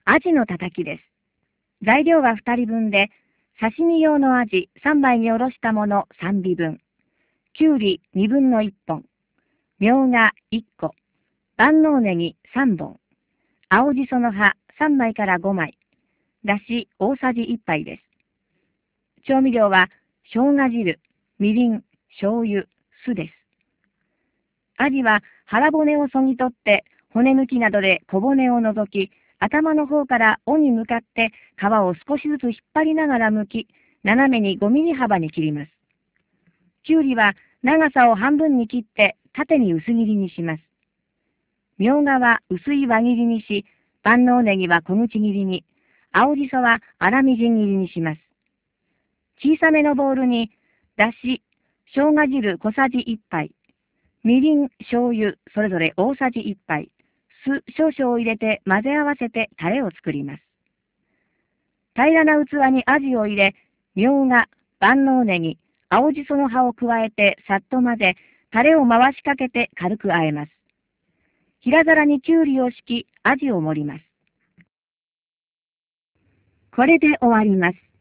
アジのたたきです。材料は2人分で、刺身用のアジ3枚におろしたもの3尾分、きゅうり2分の1本、みょうが1個、万能ネギ3本、青じその葉3枚から5枚、だし大さじ1杯です。調味料は生姜汁、みりん、醤油、酢です。アジは腹骨をそぎ取って骨抜きなどで小骨を除き、頭の方から尾に向かって皮を少しずつ引っ張りながら剥き、斜めに5ミリ幅に切ります。きゅうりは長さを半分に切って縦に薄切りにします。みょうがは薄い輪切りにし、万能ネギは小口切りに、青じそは粗みじん切りにします。小さめのボウルに、だし、生姜汁小さじ1杯、みりん、醤油、それぞれ大さじ1杯、酢少々を入れて混ぜ合わせてタレを作ります。平らな器にアジを入れ、みょうが、万能ネギ、青じその葉を加えてさっと混ぜ、タレを回しかけて軽く和えます。平皿にきゅうりを敷き、アジを盛ります。これで終わります。